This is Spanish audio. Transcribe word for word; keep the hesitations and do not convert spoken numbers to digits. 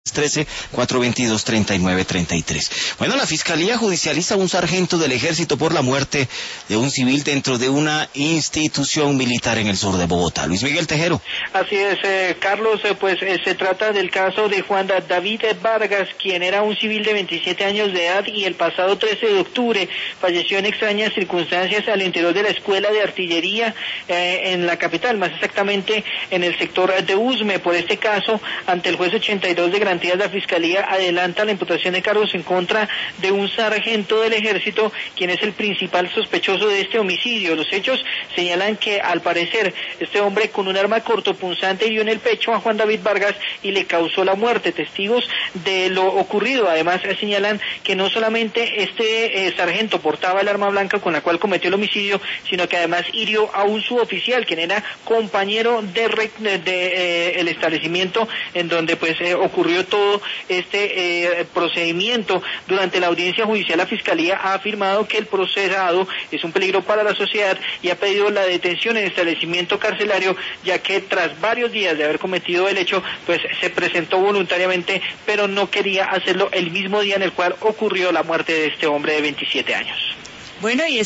trece, cuatrocientos veintidós, treinta y nueve treinta y tres. Bueno, la Fiscalía judicializa a un sargento del Ejército por la muerte de un civil dentro de una institución militar en el sur de Bogotá. Luis Miguel Tejero. Así es, eh, Carlos, eh, pues eh, se trata del caso de Juan David Vargas, quien era un civil de veintisiete años de edad y el pasado trece de octubre falleció en extrañas circunstancias al interior de la Escuela de Artillería eh, en la capital, más exactamente en el sector de Usme. Por este caso, ante el juez ochenta y dos de garantías, la Fiscalía adelanta la imputación de cargos en contra de un sargento del Ejército, quien es el principal sospechoso de este homicidio. Los hechos señalan que, al parecer, este hombre con un arma cortopunzante hirió en el pecho a Juan David Vargas y le causó la muerte. Testigos de lo ocurrido, además, señalan que no solamente este eh, sargento portaba el arma blanca con la cual cometió el homicidio, sino que además hirió a un suboficial, quien era compañero de, de, de eh, el establecimiento en donde pues eh, ocurrió todo este eh, procedimiento. Durante la audiencia judicial, la Fiscalía ha afirmado que el procesado es un peligro para la sociedad y ha pedido la detención en el establecimiento carcelario, ya que tras varios días de haber cometido el hecho, pues se presentó voluntariamente, pero no quería hacerlo el mismo día en el cual ocurrió la muerte de este hombre de veintisiete años. Bueno, y